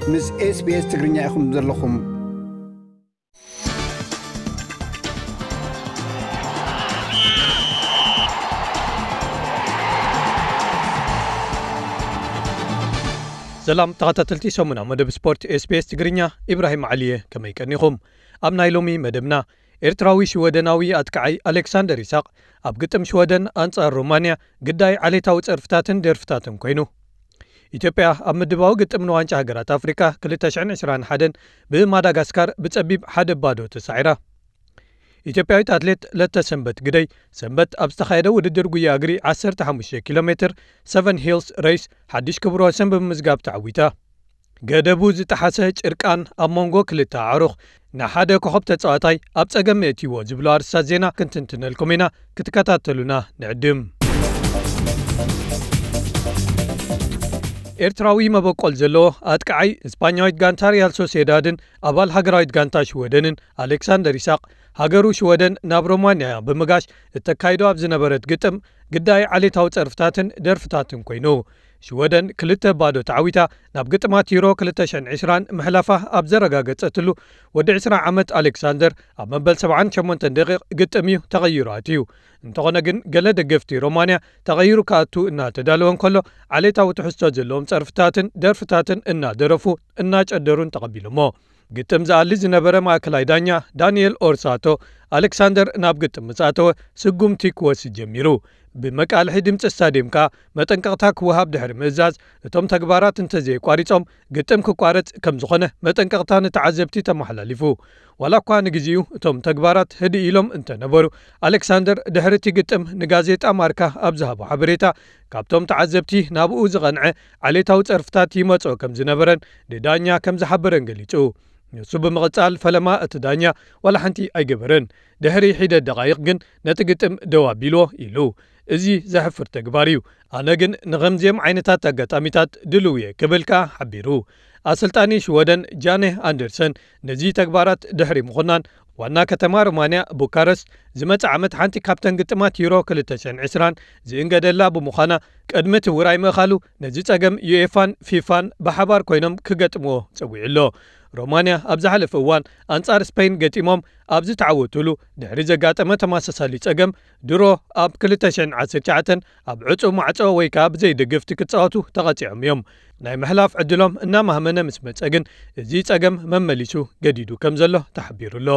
ምስ SBS ትግርኛ ኢኹም ዘለኹም። ሰላም ተኸታተልቲ ሰሙና መደብ ስፖርት SBS ትግርኛ ኢብራሂም ዓሊየ ከመይ ቀኒኹም። ኣብ ናይ ሎሚ መደብና ኤርትራዊ ሽወደናዊ ኣትከዓይ ኣሌክሳንደር ይስሐቅ ኣብ ግጥም ሽወደን ኣንጻር ሮማንያ ግዳይ ዓሌታዊ ጸርፍታትን ደርፍታትን ኮይኑ፣ ኢትዮጵያ ኣብ ምድባዊ ግጥም ንዋንጫ ሃገራት ኣፍሪካ 2021 ብማዳጋስካር ብጸቢብ 1-0 ተሳዒራ። ኢትዮጵያዊት ኣትሌት ለተ ሰንበት ግደይ ሰንበት ኣብ ዝተኻየደ ውድድር ጉያ እግሪ 15 ኪሎ ሜትር 7 ሂልስ ሬይስ ሓድሽ ክብረ ወሰን ብምምዝጋብ ተዓዊታ። ገደቡ ዝጠሓሰ ጭርቃን ኣብ መንጎ ክልተ ኣዕሩኽ ንሓደ ኮኸብ ተጻዋታይ ኣብ ጸገም እትይዎ ዝብሎ ኣርስታት ዜና ክንትንትነልኩም ኢና። ክትከታተሉና ንዕድም። ኤርትራዊ መበቆል ዘለዎ ኣትከዓይ እስፓኛዊት ጋንታ ሪያል ሶሴዳድን ኣባል ሃገራዊት ጋንታ ሽወደንን ኣሌክሳንደር ይስሐቅ ሃገሩ ሽወደን ናብ ሮማንያ ብምጋሽ እተካይዶ ኣብ ዝነበረት ግጥም ግዳይ ዓሌታዊ ጸርፍታትን ደርፍታትን ኮይኑ፣ ሽወደን 2-0 ተዓዊታ ናብ ግጥማት ዩሮ 2020 ምሕላፋ ኣብ ዘረጋገጸትሉ ወዲ 20 ዓመት ኣሌክሳንደር ኣብ መበል 78 ደቂቕ ግጥም እዩ ተቐይሩ ኣትዩ። እንተኾነ ግን ገለ ደገፍቲ ሮማንያ ተቐይሩ ከኣቱ እናተዳለወን ከሎ ዓሌታዊ ትሕዝቶ ዘለዎም ጸርፍታትን ደርፍታትን እናደረፉ እናጨደሩን ተቐቢሎሞ። ግጥም ዝኣሊ ዝነበረ ማእከላይ ዳኛ ዳንኤል ኦርሳቶ ኣሌክሳንደር ናብ ግጥም ምጻተወ ስጉምቲ ክወስድ ጀሚሩ። ብመቃልሒ ድምፂ ስታድየም ከዓ መጠንቀቕታ ክወሃብ ድሕሪ ምእዛዝ እቶም ተግባራት እንተዘይቋሪጾም ግጥም ክቋረጽ ከም ዝኾነ መጠንቀቕታ ንተዓዘብቲ ተመሓላሊፉ። ዋላ እኳ ንግዚኡ እቶም ተግባራት ህድእ ኢሎም እንተነበሩ ኣሌክሳንደር ድሕርቲ ግጥም ንጋዜጣ ማርካ ኣብ ዝሃቦ ሓበሬታ ካብቶም ተዓዘብቲ ናብኡ ዝቐንዐ ዓሌታዊ ጸርፍታት ይመጽኦ ከም ዝነበረን ንዳኛ ከም ዝሓበረን ገሊጹ። ንሱ ብምቕጻል ፈለማ እቲ ዳኛ ዋላ ሓንቲ ኣይገበረን። ድሕሪ ሒደት ደቓይቕ ግን ነቲ ግጥም ደው ኣቢልዎ ኢሉ። እዚ ዘሕፍር ተግባር እዩ። ኣነ ግን ንኸምዚኦም ዓይነታት ኣጋጣሚታት ድልው እየ ክብል ከዓ ሓቢሩ። ኣሰልጣኒ ሽወደን ጃኔ ኣንደርሰን ነዚ ተግባራት ድሕሪ ምኹናን ዋና ከተማ ሮማንያ ቡካረስት ዝመጽእ ዓመት ሓንቲ ካብተን ግጥማት ዩሮ 2020 ዝእንገደላ ብምዃና ቅድሚ ትውራይ ምእኻሉ ነዚ ጸገም ዩኤፋን ፊፋን ብሓባር ኮይኖም ክገጥምዎ ጸዊዑሎ። ሮማንያ ኣብ ዝሓለፈ እዋን ኣንጻር ስፔን ገጢሞም ኣብ ዝተዓወቱሉ ድሕሪ ዘጋጠመ ተመሳሳሊ ጸገም ድሮ ኣብ 2019 ኣብ ዕፁብ ማዕጾ ወይ ከዓ ብዘይደገፍቲ ክጻወቱ ተቐጺዖም እዮም። ናይ ምሕላፍ ዕድሎም እናማህመነ ምስ መጸ ግን እዚ ጸገም መመሊሱ ገዲዱ ከም ዘሎ ተሓቢሩሎ።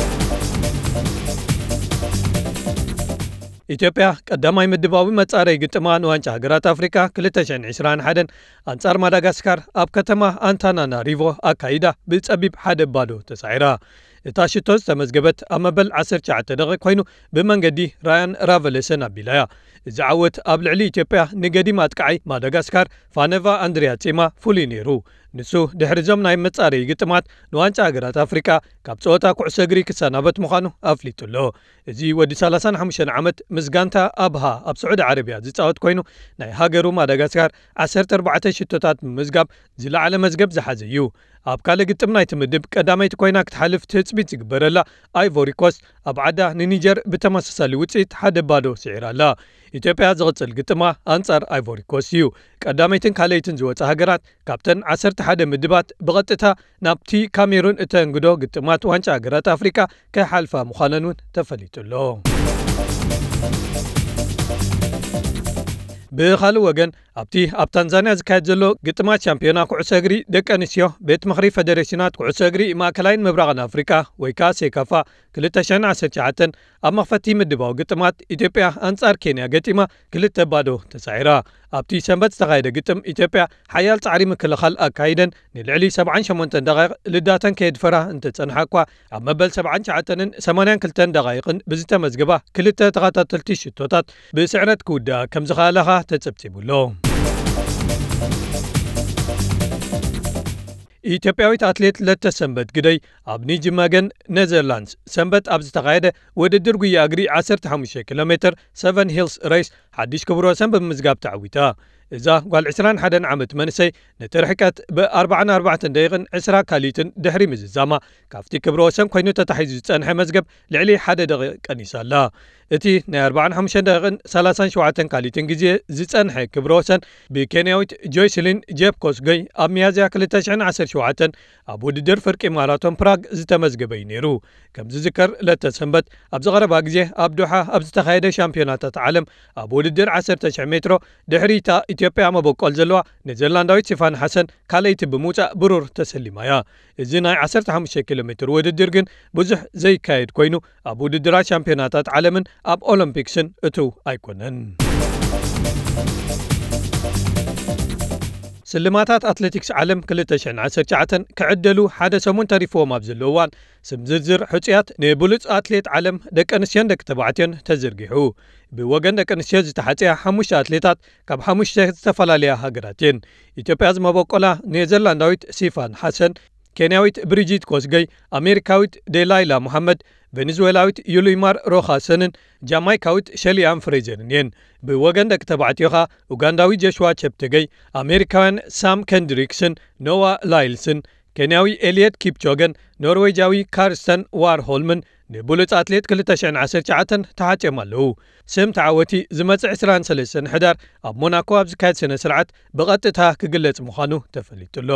ኢትዮጵያ ቀዳማይ ምድባዊ መጻረይ ግጥማ ንዋንጫ ሃገራት ኣፍሪካ 2021 ኣንጻር ማዳጋስካር ኣብ ከተማ አንታናናሪቮ ኣካይዳ ብጸቢብ 1-0 ተሳዒራ። እታ ሽቶ ዝተመዝገበት ኣብ መበል 19 ደቂቕ ኮይኑ ብመንገዲ ራያን ራቨለሰን ኣቢላያ። እዚ ዓወት ኣብ ልዕሊ ኢትዮጵያ ንገዲም ኣትከዓይ ማዳጋስካር ፋነቫ አንድሪያ ጺማ ፍሉይ ነይሩ። ንሱ ድሕሪዞም ናይ መጻረይ ግጥማት ንዋንጫ ሃገራት ኣፍሪካ ካብ ጸወታ ኩዕሶ እግሪ ክሰናበት ምዃኑ ኣፍሊጡሎ። እዚ ወዲ 35 ዓመት ምስ ጋንታ ኣብሃ ኣብ ስዑድ ዓረብያ ዝጻወት ኮይኑ ናይ ሃገሩ ማዳጋስካር 14 ሽቶታት ብምዝጋብ ዝለዓለ መዝገብ ዝሓዘ እዩ። ኣብ ካልእ ግጥም ናይቲ ምድብ ቀዳመይቲ ኮይና ክትሓልፍ ትሕፅቢት ዝግበረላ ኣይቮሪ ኮስት ኣብ ዓዳ ንኒጀር ብተመሳሳሊ ውፅኢት 1-0 ስዒራላ። ኢትዮጵያ ዝቕጽል ግጥማ ኣንጻር ኣይቮሪ ኮስት እዩ። ቀዳመይትን ካልእይትን ዝወፃ ሃገራት ካብተን 11 ምድባት ብቐጥታ ናብቲ ካሜሩን እተንግዶ ግጥማት ዋንጫ ሃገራት ኣፍሪካ ከይሓልፋ ምዃነን እውን ተፈሊጡሎ። ብኻልእ ወገን ኣብቲ ኣብ ታንዛንያ ዝካየድ ዘሎ ግጥማት ሻምፒዮና ኩዕሶ እግሪ ደቂ ኣንስትዮ ቤት ምኽሪ ፌደሬሽናት ኩዕሶ እግሪ ማእከላይን ምብራቕን ኣፍሪካ ወይ ከዓ ሴካፋ 2019 ኣብ መኽፈቲ ምድባዊ ግጥማት ኢትዮጵያ ኣንጻር ኬንያ ገጢማ 2-0 ተሳዒራ። ኣብቲ ሰንበት ዝተኻየደ ግጥም ኢትዮጵያ ሓያል ጻዕሪ ምክልኻል ኣካይደን ንልዕሊ 78 ደቂቕ ልዳተን ከየድፈራ እንተጸንሓ እኳ ኣብ መበል 79ን 82 ደቂቕን ብዝተመዝገባ ክልተ ተኸታተልቲ ሽቶታት ብስዕረት ክውዳእ ከም ዝኸኣለኻ ተጸብጺቡሎ። ኢትዮጵያዊት ኣትሌት ለተ ሰንበት ግደይ ኣብ ኒጅመገን ኔዘርላንድስ ሰንበት ኣብ ዝተኻየደ ውድድር ጉያ እግሪ 15 ኪሎ ሜትር 7 ሂልስ ሬይስ ሓድሽ ክብረ ወሰን ብምምዝጋብ ተዓዊታ። እዛ ጓል 21 ዓመት መንሰይ ነቲ ርሕቀት ብ44 ደቂቕን 20 ካሊትን ድሕሪ ምዝዛማ ካብቲ ክብረ ወሰን ኮይኑ ተታሒዙ ዝጸንሐ መዝገብ ልዕሊ 1 ደቂቕ ቀኒሳላ። እቲ ናይ 45 ደቂቕን 37 ካሊትን ግዜ ዝጸንሐ ክብረ ወሰን ብኬንያዊት ጆይስሊን ጄፕ ኮስገይ ኣብ ሚያዝያ 2017 ኣብ ውድድር ፍርቂ ማራቶን ፕራግ ዝተመዝገበ እዩ ነይሩ። ከም ዝዝከር ለተሰንበት ኣብ ዝቐረባ ግዜ ኣብ ዶሓ ኣብ ዝተኻየደ ሻምፒዮናታት ዓለም ኣብ ውድድር 10,000 ሜትሮ ድሕሪታ ኢትዮጵያ መበቆል ዘለዋ ኔዘርላንዳዊት ሲፋን ሓሰን ካልአይቲ ብምውፃእ ብሩር ተሰሊማ እያ። እዚ ናይ 15 ኪሎ ሜትር ውድድር ግን ብዙሕ ዘይካየድ ኮይኑ ኣብ ውድድራት ሻምፒዮናታት ዓለምን ኣብ ኦሎምፒክስን እትው ኣይኮነን። ስልማታት ኣትሌቲክስ ዓለም 2019 ክዕደሉ ሓደ ሰሙን ተሪፍዎም ኣብ ዘለዎ እዋን ስም ዝርዝር ሕፁያት ንብሉፅ ኣትሌት ዓለም ደቂ ኣንስትዮን ደቂ ተባዕትዮን ተዘርጊሑ። ብወገን ደቂ ኣንስትዮ ዝተሓፅያ 5 ኣትሌታት ካብ 5 ዝተፈላለያ ሃገራት እየን። ኢትዮጵያ ዝመበቆላ ኔዘርላንዳዊት ሲፋን ሓሰን፣ ኬንያዊት ብሪጂት ኮስገይ፣ ኣሜሪካዊት ዴላይላ ሙሐመድ፣ ቬኔዙዌላዊት ዩሉይማር ሮኻሰንን ጃማይካዊት ሸሊያን ፍሬዘርን እየን። ብወገን ደቂ ተባዕትዮኻ ኡጋንዳዊ ጆሽዋ ቸፕቴገይ፣ ኣሜሪካውያን ሳም ከንድሪክስን፣ ኖዋ ላይልስን፣ ኬንያዊ ኤልየት ኪፕቾገን፣ ኖርዌጃዊ ካርስተን ዋርሆልምን ንብሉፅ ኣትሌት 2019 ተሓጭም ኣለዉ። ስም ተዓወቲ ዝመጽእ 23 ሕዳር ኣብ ሞናኮ ኣብ ዝካየድ ስነ ስርዓት ብቐጥታ ክግለጽ ምዃኑ ተፈሊጡሎ።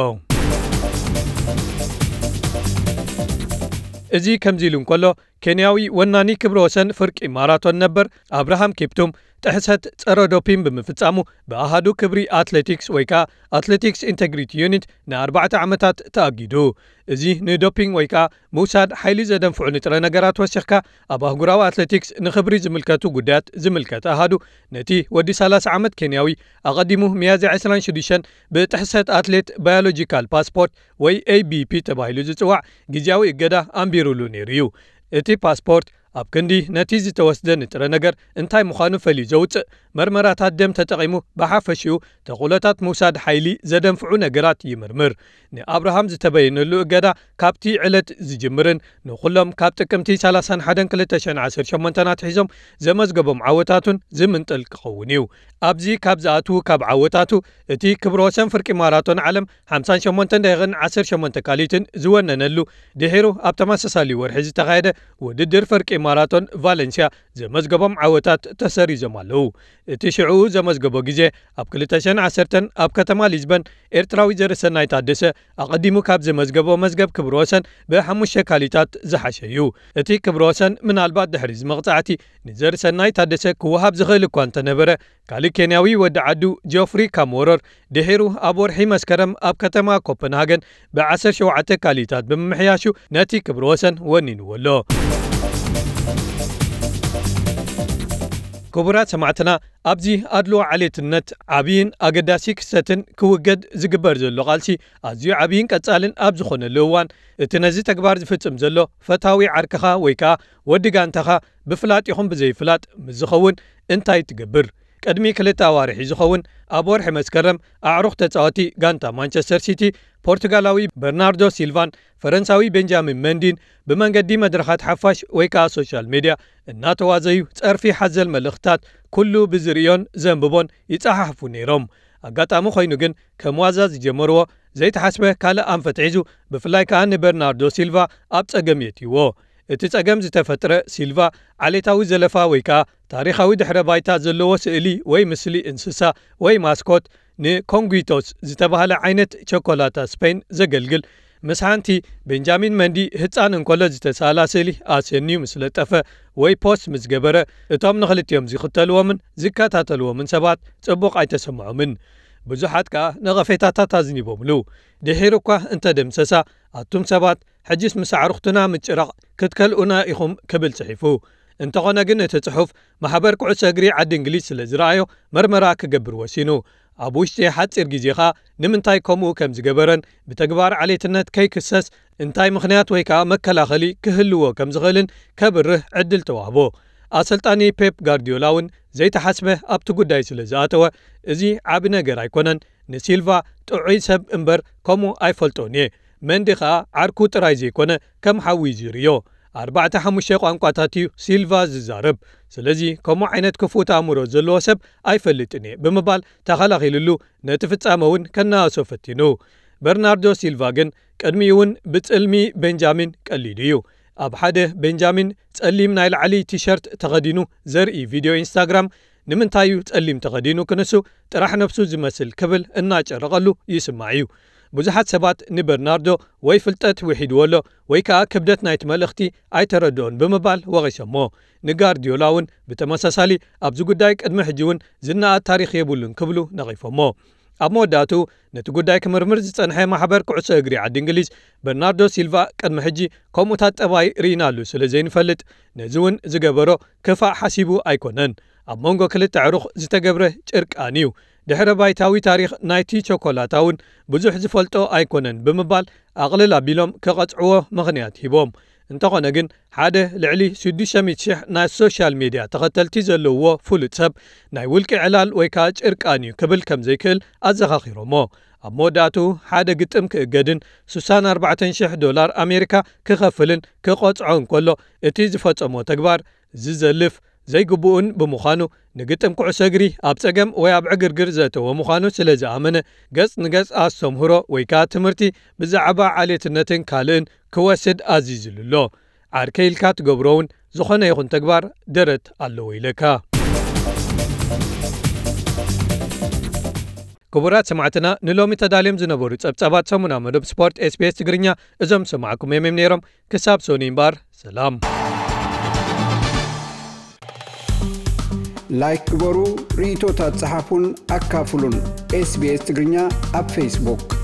እዚ ከምዚ ኢሉ እንከሎ ኬንያዊ ወናኒ ክብረ ወሰን ፍርቂ ማራቶን ነበር ኣብርሃም ኪፕቱም ጥሕሰት ጸረ ዶፒን ብምፍጻሙ ብኣሃዱ ክብሪ ኣትሌቲክስ ወይ ከዓ ኣትሌቲክስ ኢንቴግሪቲ ዩኒት ን4 ዓመታት ተኣጊዱ። እዚ ንዶፒንግ ወይ ከዓ ምውሳድ ሓይሊ ዘደንፍዑ ንጥረ ነገራት ወሲኽካ ኣብ ኣህጉራዊ ኣትሌቲክስ ንኽብሪ ዝምልከቱ ጉዳያት ዝምልከት ኣሃዱ ነቲ ወዲ 30 ዓመት ኬንያዊ ኣቐዲሙ ሚያዝያ 26 ብጥሕሰት ኣትሌት ባዮሎጂካል ፓስፖርት ወይ ABP ተባሂሉ ዝጽዋዕ ግዜያዊ እገዳ ኣንቢሩሉ ነይሩ እዩ። እቲ ፓስፖርት ኣብ ክንዲ ነቲ ዝተወስደ ንጥረ ነገር እንታይ ምዃኑ ፈልዩ ዘውፅእ መርመራታት ደም ተጠቒሙ ብሓፈሽኡ ተቑለታት ምውሳድ ሓይሊ ዘደንፍዑ ነገራት ይምርምር። ንኣብርሃም ዝተበየነሉ እገዳ ካብቲ ዕለት ዝጅምርን ንኹሎም ካብ ጥቅምቲ 31 2018 ኣትሒዞም ዘመዝገቦም ዓወታቱን ዝምንጥል ክኸውን እዩ። ኣብዚ ካብ ዝኣትዉ ካብ ዓወታቱ እቲ ክብረ ወሰን ፍርቂ ማራቶን ዓለም 58 ደቂቕን 18 ካሊትን ዝወነነሉ ድሒሩ ኣብ ተመሳሳሊ ወርሒ ዝተኻየደ ውድድር ፍርቂ ማራቶን ቫሌንሲያ ዘመዝገቦም ዓወታት ተሰሪዞም ኣለዉ። እቲ ሽዑ ዘመዝገቦ ግዜ ኣብ 2010 ኣብ ከተማ ሊዝበን ኤርትራዊ ዘርሰናይ ታደሰ ኣቐዲሙ ካብ ዘመዝገቦ መዝገብ ክብረ ወሰን ብ5 ካሊታት ዝሓሸ እዩ። እቲ ክብረ ወሰን ምናልባት ድሕሪ ዝመቕጻዕቲ ንዘርሰናይ ታደሰ ክወሃብ ዝኽእል እኳ እንተነበረ ካልእ ኬንያዊ ወዲ ዓዱ ጆፍሪ ካምወረር ድሒሩ ኣብ ወርሒ መስከረም ኣብ ከተማ ኮፐንሃገን ብ17 ካሊታት ብምምሕያሹ ነቲ ክብረ ወሰን ወኒንዎ ኣሎ። ክቡራት ሰማዕትና ኣብዚ ኣድሎ ዓሌትነት ዓብይን ኣገዳሲ ክስተትን ክውገድ ዝግበር ዘሎ ቃልሲ ኣዝዩ ዓብይን ቀጻልን ኣብ ዝኾነሉ እዋን እቲ ነዚ ተግባር ዝፍጽም ዘሎ ፈታዊ ዓርክኻ ወይ ከዓ ወዲ ጋንታኻ ብፍላጥ ይኹን ብዘይፍላጥ ምዝኸውን እንታይ ትገብር? ቅድሚ 2 ኣዋርሒ ዝኸውን ኣብ ወርሒ መስከረም ኣዕሩኽ ተፃዋቲ ጋንታ ማንቸስተር ሲቲ ፖርቱጋላዊ በርናርዶ ሲልቫን ፈረንሳዊ ቤንጃሚን መንዲን ብመንገዲ መድረኻት ሓፋሽ ወይ ከዓ ሶሻል ሚድያ እናተዋዘዩ ጸርፊ ሓዘል መልእኽትታት ኩሉ ብዝርዮን ዘንብቦን ይፀሓሕፉ ነይሮም። ኣጋጣሚ ኮይኑ ግን ከም ዋዛ ዝጀመርዎ ዘይተሓስበ ካልእ ኣንፈት ሒዙ ብፍላይ ከዓ ንበርናርዶ ሲልቫ ኣብ ጸገም የትይዎ። እቲ ጸገም ዝተፈጥረ ሲልቫ ዓሌታዊ ዘለፋ ወይ ከዓ ታሪኻዊ ድሕረ ባይታ ዘለዎ ስእሊ ወይ ምስሊ እንስሳ ወይ ማስኮት ንኮንጉቶስ ዝተባሃለ ዓይነት ቸኮላታ ስፔን ዘገልግል ምስ ሓንቲ ቤንጃሚን መንዲ ህፃን እንከሎ ዝተሳላ ስእሊ ኣስየንዩ ምስ ለጠፈ ወይ ፖስት ምስ ገበረ እቶም ንኽልቲኦም ዝኽተልዎምን ዝከታተልዎምን ሰባት ጽቡቕ ኣይተሰምዖምን። ብዙሓት ከዓ ነቐፌታታት ኣዝኒቦምሉ። ድሒሩ እኳ እንተደምሰሳ ኣቱም ሰባት ሕጂስ ምስ ኣዕሩኽትና ምጭራቕ ክትከልኡና ኢኹም ክብል ጽሒፉ። እንተኾነ ግን እቲ ጽሑፍ ማሕበር ኩዕሶ እግሪ ዓዲ እንግሊዝ ስለ ዝረኣዮ መርመራ ክገብር ወሲኑ ኣብ ውሽጢ ሓፂር ግዜኻ ንምንታይ ከምኡ ከም ዝገበረን ብተግባር ዓሌትነት ከይክሰስ እንታይ ምኽንያት ወይ ከዓ መከላኸሊ ክህልዎ ከም ዝኽእልን ከብርህ ዕድል ተዋህቦ። ኣሰልጣኒ ፔፕ ጋርዲዮላ እውን ዘይተሓስበ ኣብቲ ጉዳይ ስለ ዝኣተወ እዚ ዓብ ነገር ኣይኮነን፣ ንሲልቫ ጥዑይ ሰብ እምበር ከምኡ ኣይፈልጦን እየ። መንዲ ከዓ ዓርኩ ጥራይ ዘይኮነ ከም ሓዊ ዝርዮ 4-5 ቋንቋታት እዩ ሲልቫ ዝዛረብ። ስለዚ ከምኡ ዓይነት ክፉት ኣእምሮ ዘለዎ ሰብ ኣይፈልጥን እየ ብምባል ተኸላኺሉሉ ነቲ ፍጻመ እውን ከናኣሶ ፈቲኑ። በርናርዶ ሲልቫ ግን ቅድሚኡ እውን ብጽልሚ ቤንጃሚን ቀሊዱ እዩ። ኣብ ሓደ ቤንጃሚን ጸሊም ናይ ላዕሊ ቲሸርት ተኸዲኑ ዘርኢ ቪድዮ ኢንስታግራም ንምንታዩ ጸሊም ተኸዲኑ ክንሱ ጥራሕ ነፍሱ ዝመስል ክብል እናጨረቐሉ ይስማዕ እዩ። ብዙሓት ሰባት ንበርናርዶ ወይ ፍልጠት ውሒድዎሎ ወይ ከዓ ክብደት ናይቲ መልእኽቲ ኣይተረድኦን ብምባል ወቒሶሞ። ንጋርዲዮላ እውን ብተመሳሳሊ ኣብዚ ጉዳይ ቅድሚ ሕጂ እውን ዝነኣት ታሪክ የብሉን ክብሉ ነቒፎሞ። ኣብ መወዳእቱ ነቲ ጉዳይ ክምርምር ዝጸንሐ ማሕበር ኩዕሶ እግሪ ዓዲ እንግሊዝ በርናርዶ ሲልቫ ቅድሚ ሕጂ ከምኡታት ጠባይ ርኢናሉ ስለ ዘይንፈልጥ ነዚ እውን ዝገበሮ ክፋእ ሓሲቡ ኣይኮነን። ኣብ መንጎ ክልተ ዕሩኽ ዝተገብረ ጭርቃን እዩ። ድሕረ ባይታዊ ታሪክ ናይቲ ቾኮላታ እውን ብዙሕ ዝፈልጦ ኣይኮነን ብምባል ኣቕልል ኣቢሎም ክቐጽዕዎ ምኽንያት ሂቦም። እንተኾነ ግን ሓደ ልዕሊ 600,000 ናይ ሶሻል ሚድያ ተኸተልቲ ዘለውዎ ፍሉጥ ሰብ ናይ ውልቂ ዕላል ወይ ከዓ ጭርቃን እዩ ክብል ከም ዘይክእል ኣዘኻኺሮሞ። ኣብ መወዳእቱ ሓደ ግጥም ክእገድን $64,000 ኣሜሪካ ክኸፍልን ክቖጽዖን ከሎ እቲ ዝፈጸሞ ተግባር ዝዘልፍ ዘይግቡኡን ብምዃኑ ንግጥም ኩዕሶ እግሪ ኣብ ጸገም ወይ ኣብ ዕግርግር ዘእተወ ምዃኑ ስለ ዝኣመነ ገጽ ንገጽ ኣስተምህሮ ወይ ከዓ ትምህርቲ ብዛዕባ ዓሌትነትን ካልእን ክወስድ ኣዚዙሉሎ። ዓርከ ኢልካ ትገብሮ እውን ዝኾነ ይኹን ተግባር ደረት ኣለዎ ኢለካ። ክቡራት ሰማዕትና ንሎሚ ተዳልዮም ዝነበሩ ጸብጻባት ሰሙና መደብ ስፖርት SBS ትግርኛ እዞም ሰማዕኩም የመም ነይሮም። ክሳብ ሶኒ እምበር ሰላም። ላይክ ግበሩ፣ ርኢቶታት ጽሓፉን ኣካፍሉን። SBS ትግርኛ ኣብ ፌስቡክ